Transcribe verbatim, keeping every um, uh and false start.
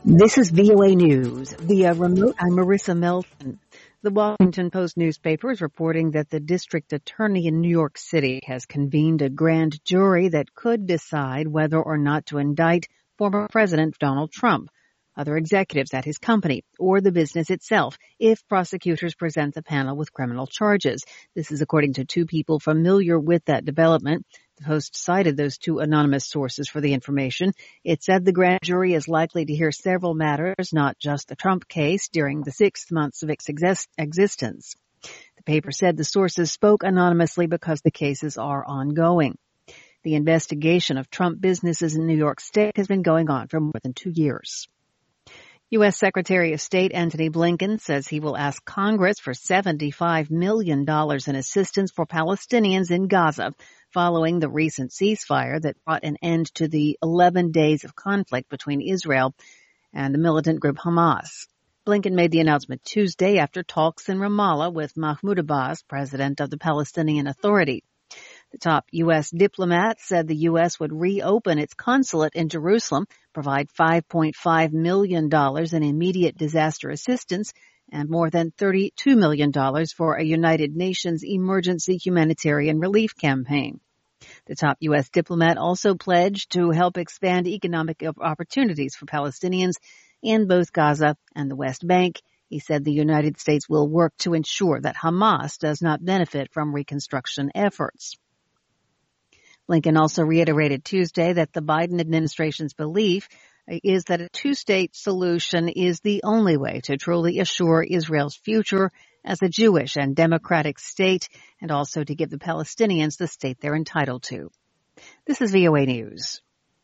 This is V O A News. Via remote, I'm Marissa Melton. The Washington Post newspaper is reporting that the district attorney in New York City has convened a grand jury that could decide whether or not to indict former President Donald Trump, other executives at his company, or the business itself, if prosecutors present the panel with criminal charges. This is according to two people familiar with that development. The Post cited those two anonymous sources for the information. It said the grand jury is likely to hear several matters, not just the Trump case, during the six months of its exist- existence. The paper said the sources spoke anonymously because the cases are ongoing. The investigation of Trump businesses in New York State has been going on for more than two years. U S. Secretary of State Antony Blinken says he will ask Congress for seventy-five million dollars in assistance for Palestinians in Gaza following the recent ceasefire that brought an end to the eleven days of conflict between Israel and the militant group Hamas. Blinken made the announcement Tuesday after talks in Ramallah with Mahmoud Abbas, president of the Palestinian Authority. The top U S diplomat said the U S would reopen its consulate in Jerusalem, provide five point five million dollars in immediate disaster assistance, and more than thirty-two million dollars for a United Nations emergency humanitarian relief campaign. The top U S diplomat also pledged to help expand economic opportunities for Palestinians in both Gaza and the West Bank. He said the United States will work to ensure that Hamas does not benefit from reconstruction efforts. Blinken also reiterated Tuesday that the Biden administration's belief is that a two-state solution is the only way to truly assure Israel's future as a Jewish and democratic state, and also to give the Palestinians the state they're entitled to. This is V O A News.